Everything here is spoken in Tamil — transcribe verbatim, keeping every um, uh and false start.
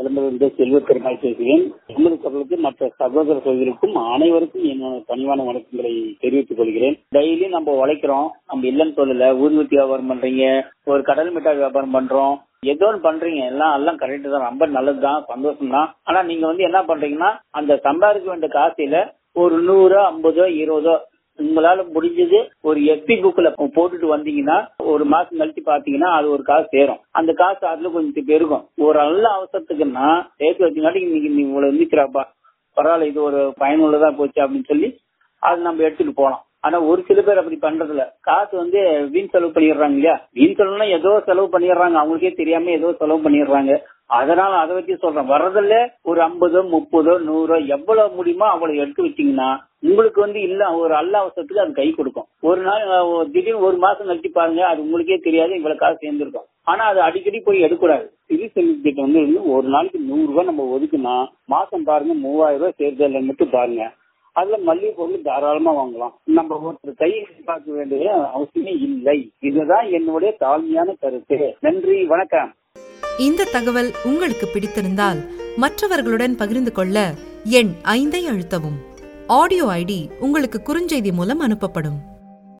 இழந்தது செல்வ பெருமாள் பேசுகிறேன். நமது குரலுக்கு மற்ற சகோதர சகோதரிக்கும் அனைவருக்கும் என்னோட பணிவான வணக்கங்களை தெரிவித்துக் கொள்கிறேன். டெய்லி நம்ம உழைக்கிறோம், நம்ம இல்லைன்னு சொல்லல. ஊதுவத்தி வியாபாரம் பண்றீங்க, ஒரு கடல் மிட்டாய் வியாபாரம் பண்றோம், ஏதோ ஒன்று பண்றீங்க, எல்லாம் எல்லாம் கரெக்ட் தான், ரொம்ப நல்லதுதான், சந்தோஷம் தான். ஆனா நீங்க வந்து என்ன பண்றீங்கன்னா அந்த சம்பாதிக்க வேண்டிய காசுல ஒரு நூறோ ஐம்பதோ இருபதோ உங்களால முடிஞ்சது ஒரு எஸ்பி புக்ல போட்டுட்டு வந்தீங்கன்னா ஒரு மாசம் கழிச்சு பாத்தீங்கன்னா அது ஒரு காசு சேரும். அந்த காசு அதுல கொஞ்சம் பெருகும். ஒரு நல்ல அவசரத்துக்குன்னா சேர்த்து வச்சுக்காட்டி இன்னைக்கு நீ இவ்வளவு இருந்துக்கிறாப்பா, பரவாயில்ல, இது ஒரு பயனுள்ளதா போச்சு அப்படின்னு சொல்லி அது நம்ம எடுத்துட்டு போலாம். ஆனா ஒரு சில பேர் அப்படி பண்றதுல காசு வந்து வீண் செலவு பண்ணிடுறாங்க இல்லையா. வீண் செலவுனா ஏதோ செலவு பண்ணிடுறாங்க, அவங்களுக்கே தெரியாம ஏதோ செலவு பண்ணிடுறாங்க. அதனால அதை வச்சு சொல்றேன், வர்றதுல ஒரு ஐம்பதோ முப்பதோ நூறோ எவ்வளவு முடியுமோ அவ்வளவு எடுத்து வச்சீங்கன்னா உங்களுக்கு வந்து இல்ல ஒரு நல்ல அவசரத்துக்கு அது கை கொடுக்கும். ஒரு நாள் திடீர்னு ஒரு மாசம் கழிச்சு பாருங்க, அது உங்களுக்கே தெரியாது இவ்வளவு காசு சேர்ந்திருக்கும். ஆனா அது அடிக்கடி போய் எடுக்கூடாது. சிறு சேமிப்பு வந்து ஒரு நாளைக்கு நூறு ரூபாய் நம்ம ஒதுக்குனா மாசம் பாருங்க மூவாயிரம் ரூபாய் சேர்தல் மட்டும் பாருங்க. அதுல மல்லிகை பொருள் தாராளமா வாங்கலாம். நம்ம ஒருத்தர் கையை பார்க்க வேண்டிய அவசியமே இல்லை. இதுதான் என்னுடைய தாழ்மையான கருத்து. நன்றி, வணக்கம். இந்த தகவல் உங்களுக்கு பிடித்திருந்தால் மற்றவர்களுடன் பகிர்ந்து கொள்ள எண் ஐந்தை அழுத்தவும். ஆடியோ ஐடி உங்களுக்கு குறுஞ்செய்தி மூலம் அனுப்பப்படும்.